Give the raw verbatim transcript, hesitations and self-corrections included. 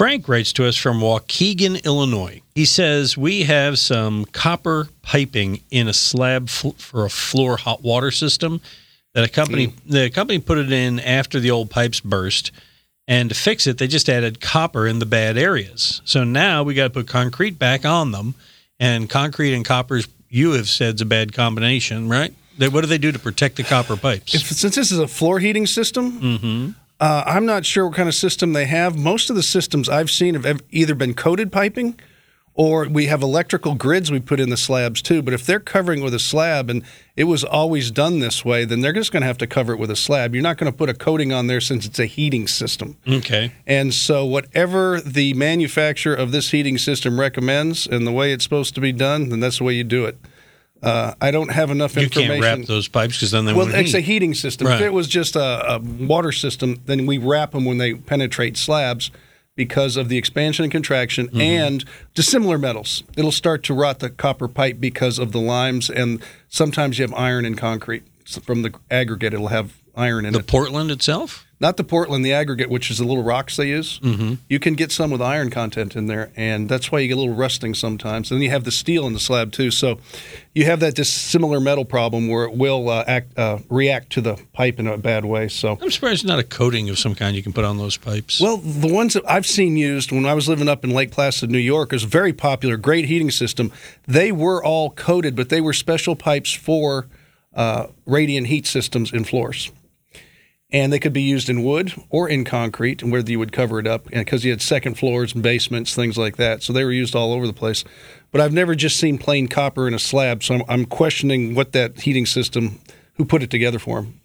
Frank writes to us from Waukegan, Illinois. He says, we have some copper piping in a slab fl- for a floor hot water system that a company, mm. the company put it in after the old pipes burst. And to fix it, they just added copper in the bad areas. So now we got to put concrete back on them. And concrete and copper's, you have said, is a bad combination, right? They, what do they do to protect the copper pipes? If, since this is a floor heating system, mm-hmm. uh, I'm not sure what kind of system they have. Most of the systems I've seen have either been coated piping, or we have electrical grids we put in the slabs too. But if they're covering with a slab and it was always done this way, then they're just going to have to cover it with a slab. You're not going to put a coating on there since it's a heating system. Okay. And so whatever the manufacturer of this heating system recommends and the way it's supposed to be done, then that's the way you do it. Uh, I don't have enough you information. You can't wrap those pipes because then they well, won't it's heat. a heating system. Right. If it was just a, a water system, then we wrap them when they penetrate slabs, because of the expansion and contraction mm-hmm. and dissimilar metals. It'll start to rot the copper pipe because of the limes, and sometimes you have iron in concrete. So from the aggregate, it'll have iron in the it. The Portland itself? Not the Portland, the aggregate, which is the little rocks they use. Mm-hmm. You can get some with iron content in there, and that's why you get a little rusting sometimes. And then you have the steel in the slab, too. So you have that dissimilar metal problem where it will uh, act, uh, react to the pipe in a bad way. So I'm surprised there's not a coating of some kind you can put on those pipes. Well, the ones that I've seen used when I was living up in Lake Placid, New York, is very popular, great heating system. They were all coated, but they were special pipes for uh, radiant heat systems in floors. And they could be used in wood or in concrete, and whether you would cover it up, because you had second floors and basements, things like that. So they were used all over the place. But I've never just seen plain copper in a slab, so I'm, I'm questioning what that heating system, who put it together for them.